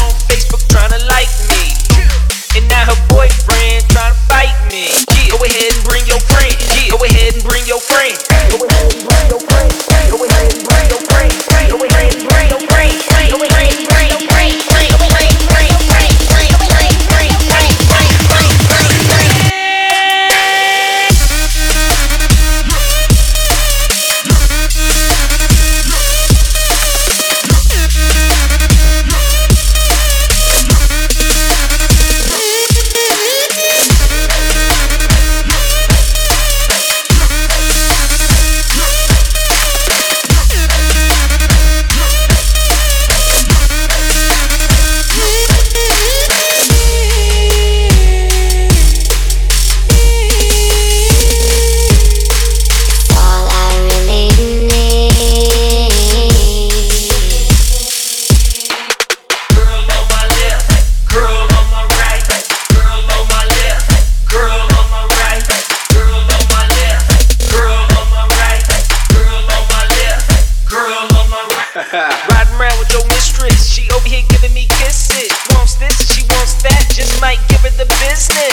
on Facebook trying to like me. And now her boyfriend trying to fight me. Go ahead and bring your friend. Go ahead and bring your friend. Go ahead and bring your friend. Go ahead and bring your friend. Go ahead and bring your friend. Go ahead and bring your friend. Go ahead and bring your friend. Riding around with your mistress, she over here giving me kisses. Wants this, she wants that, just might give her the business.